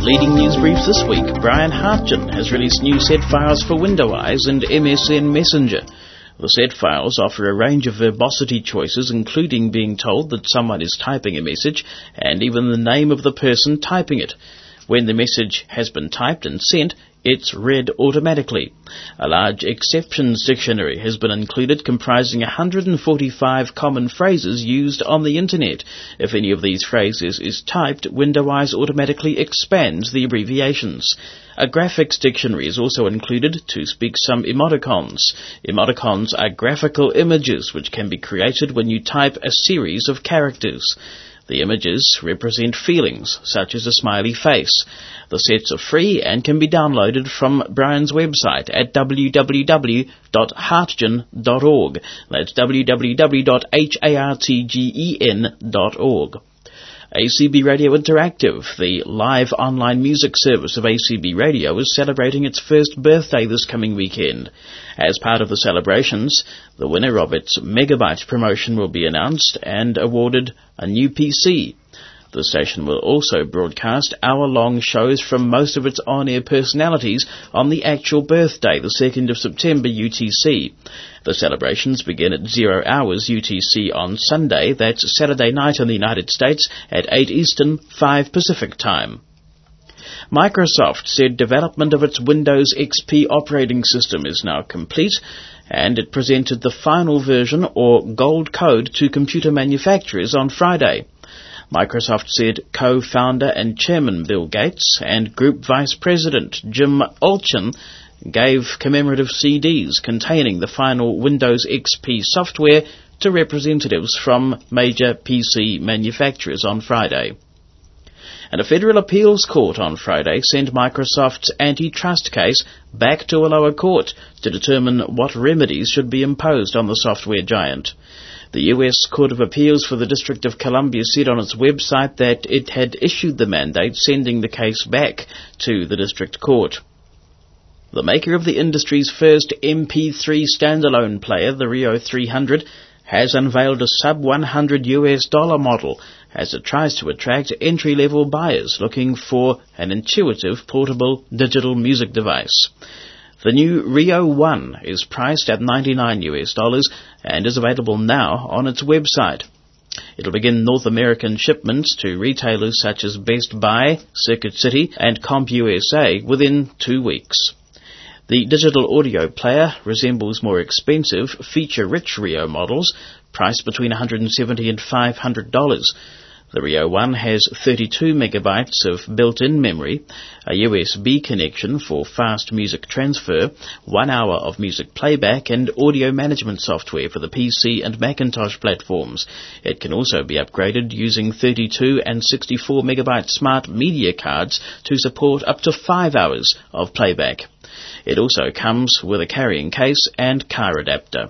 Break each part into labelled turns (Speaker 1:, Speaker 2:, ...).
Speaker 1: Leading news briefs this week, Brian Hartgen has released new set files for Windows and MSN Messenger. The set files offer a range of verbosity choices, including being told that someone is typing a message and even the name of the person typing it. When the message has been typed and sent, it's read automatically. A large exceptions dictionary has been included, comprising 145 common phrases used on the internet. If any of these phrases is typed, Windows automatically expands the abbreviations. A graphics dictionary is also included to speak some emoticons. Emoticons are graphical images which can be created when you type a series of characters. The images represent feelings, such as a smiley face. The sets are free and can be downloaded from Brian's website at www.hartgen.org. That's www.hartgen.org. ACB Radio Interactive, the live online music service of ACB Radio, is celebrating its first birthday this coming weekend. As part of the celebrations, the winner of its Megabyte promotion will be announced and awarded a new PC. The station will also broadcast hour-long shows from most of its on-air personalities on the actual birthday, the 2nd of September UTC. The celebrations begin at 0 hours UTC on Sunday, that's Saturday night in the United States, at 8 Eastern, 5 Pacific time. Microsoft said development of its Windows XP operating system is now complete, and it presented the final version, or gold code, to computer manufacturers on Friday. Microsoft said co-founder and chairman Bill Gates and Group Vice President Jim Olchin gave commemorative CDs containing the final Windows XP software to representatives from major PC manufacturers on Friday. And a federal appeals court on Friday sent Microsoft's antitrust case back to a lower court to determine what remedies should be imposed on the software giant. The U.S. Court of Appeals for the District of Columbia said on its website that it had issued the mandate, sending the case back to the district court. The maker of the industry's first MP3 standalone player, the Rio 300, has unveiled a sub-$100 US model as it tries to attract entry-level buyers looking for an intuitive portable digital music device. The new Rio 1 is priced at $99 US and is available now on its website. It'll begin North American shipments to retailers such as Best Buy, Circuit City, and CompUSA within 2 weeks. The digital audio player resembles more expensive, feature-rich Rio models, priced between $170 and $500. The Rio 1 has 32 megabytes of built-in memory, a USB connection for fast music transfer, 1 hour of music playback, and audio management software for the PC and Macintosh platforms. It can also be upgraded using 32 and 64 megabyte smart media cards to support up to 5 hours of playback. It also comes with a carrying case and car adapter.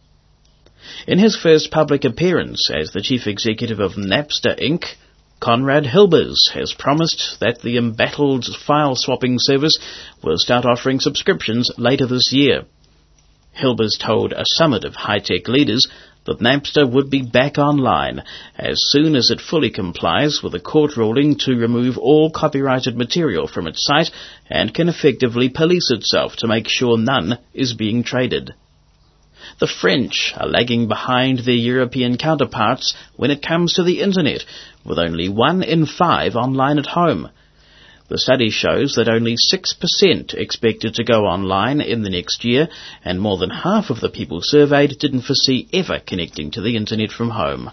Speaker 1: In his first public appearance as the chief executive of Napster Inc., Conrad Hilbers has promised that the embattled file-swapping service will start offering subscriptions later this year. Hilbers told a summit of high-tech leaders that Napster would be back online as soon as it fully complies with a court ruling to remove all copyrighted material from its site and can effectively police itself to make sure none is being traded. The French are lagging behind their European counterparts when it comes to the Internet, with only 1 in 5 online at home. The study shows that only 6% expected to go online in the next year, and more than half of the people surveyed didn't foresee ever connecting to the Internet from home.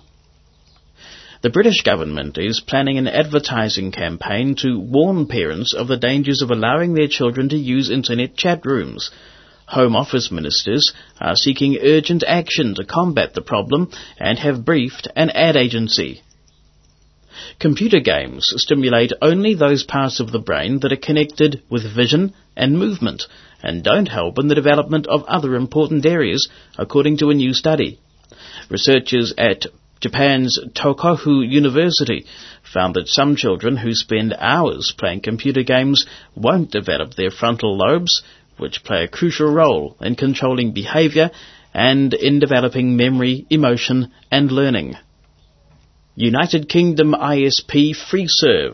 Speaker 1: The British government is planning an advertising campaign to warn parents of the dangers of allowing their children to use Internet chat rooms. Home Office ministers are seeking urgent action to combat the problem and have briefed an ad agency. Computer games stimulate only those parts of the brain that are connected with vision and movement and don't help in the development of other important areas, according to a new study. Researchers at Japan's Tohoku University found that some children who spend hours playing computer games won't develop their frontal lobes, which play a crucial role in controlling behavior and in developing memory, emotion and learning. United Kingdom ISP FreeServe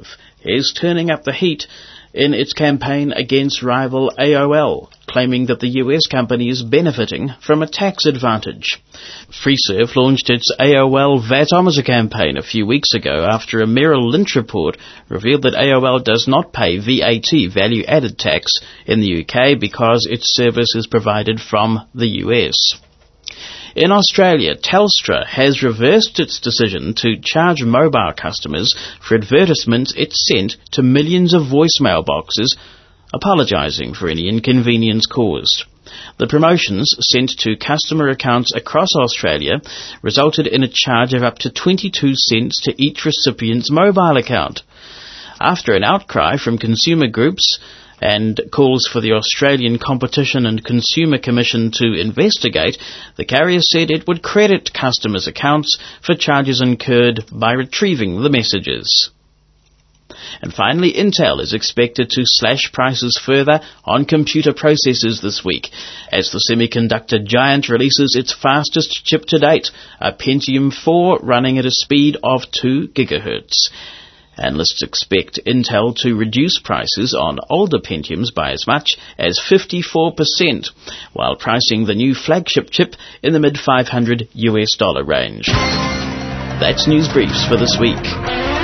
Speaker 1: is turning up the heat in its campaign against rival AOL, claiming that the US company is benefiting from a tax advantage. FreeServe launched its AOL Vatometer campaign a few weeks ago after a Merrill Lynch report revealed that AOL does not pay VAT, value-added tax, in the UK because its service is provided from the US. In Australia, Telstra has reversed its decision to charge mobile customers for advertisements it sent to millions of voicemail boxes, apologising for any inconvenience caused. The promotions sent to customer accounts across Australia resulted in a charge of up to 22 cents to each recipient's mobile account. After an outcry from consumer groups and calls for the Australian Competition and Consumer Commission to investigate, the carrier said it would credit customers' accounts for charges incurred by retrieving the messages. And finally, Intel is expected to slash prices further on computer processors this week, as the semiconductor giant releases its fastest chip to date, a Pentium 4 running at a speed of 2 GHz. Analysts expect Intel to reduce prices on older Pentiums by as much as 54%, while pricing the new flagship chip in the mid-$500 US range. That's News Briefs for this week.